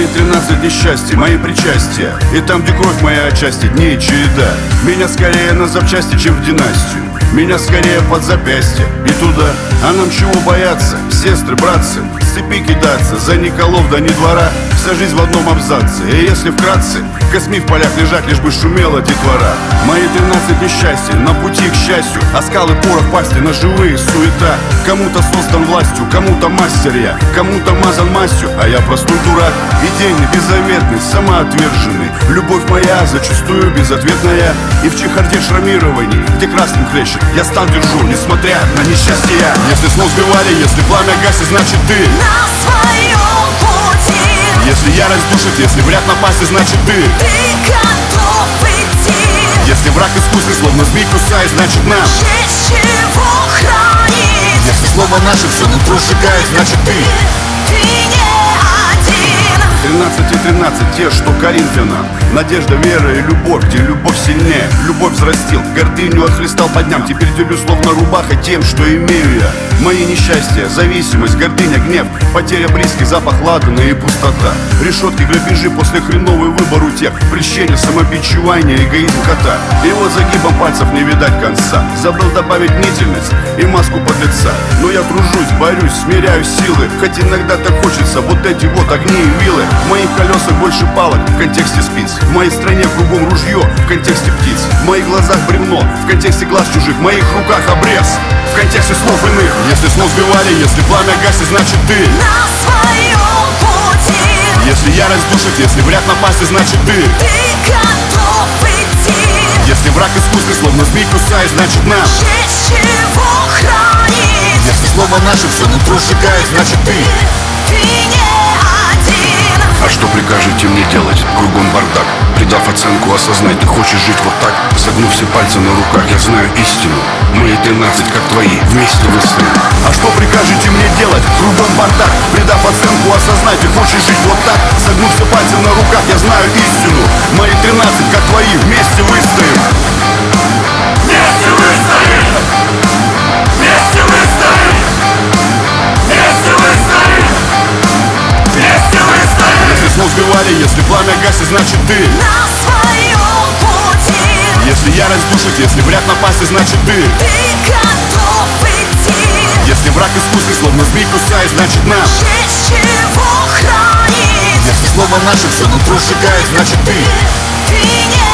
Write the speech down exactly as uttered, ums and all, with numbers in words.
тринадцать несчастий, мои причастия. И там, где кровь моя отчасти, дней череда. Меня скорее на запчасти, чем в династию. Меня скорее под запястье и туда. А нам чего бояться, сестры, братцы? С цепи кидаться, за Николов да не двора. Вся жизнь в одном абзаце. И если вкратце, косми в полях лежать, лишь бы шумела детвора. Мои тринадцать несчастий на пути к счастью. А скалы порох пасти, ножевые суета. Кому-то создан властью, кому-то мастер я, кому-то мазан мастью, а я простой дурак. Идейный, беззаветный, самоотверженный. Любовь моя зачастую безответная. И в чехарде шрамирований, где красным хлещет, я стал держу, несмотря на несчастье я. Если снова сбивали, если пламя гасит, значит ты на своем пути. Если ярость душит, если вряд напасть, значит ты Ты готов идти. Если враг искусный, словно змей кусает, значит нам Есть чего хранить. Если слово наше все нутро сжигает, значит ты Ты не один. Тринадцать и тринадцать, те, что Коринфянам. Надежда, вера и любовь, где любовь сильнее. Любовь взрастил, гордыню отхлестал по дням. Теперь делю словно рубаха тем, что имею я. Мои несчастья, зависимость, гордыня, гнев, потеря близких, запах ладана и пустота. Решетки, грабежи после хреновый выбор у тех. Прещение, самобичевание, эгоизм кота. Его загибом пальцев не видать конца. Забыл добавить мнительность и маску подлеца. Но я тружусь, борюсь, смиряю силы. Хоть иногда так хочется, вот эти вот огни и вилы. В моих колесах больше палок в контексте спиц. В моей стране кругом ружье в контексте птиц. В моих глазах бревно в контексте глаз чужих. В моих руках обрез в контексте слов иных. Если снова сбивали, если пламя гасит, значит ты на своем пути. Если ярость душит, если вряд напасть, значит ты Ты готов идти. Если враг искусный, словно змей кусает, значит нам Есть чего хранить. Если слово наше все нутро сжигает, значит ты Ты не один. А что прикажете мне делать? Кругом бардак. Придав оценку, осознай, ты хочешь жить вот так. Согнув все пальцы на руках, я знаю истину. Мои тринадцать, как твои, вместе выстоим. А что прикажете мне делать? Кругом бардак. Придав оценку, осознай, ты хочешь жить вот так. Согнув все пальцы на руках, я знаю истину. Мои тринадцать, как твои, вместе выстоим. Вместе выстоим. Вместе выстоим. Вместе выстоим. Вместе выстоим. Если снова сбивали, если пламя гасит, значит ты На своем пути. Если ярость душит, если вряд напасть, значит ты Ты готов идти. Если враг искусный, словно змей кусает, значит нам Есть чего хранить. Если слово наше все нутро сжигает, значит ты Ты не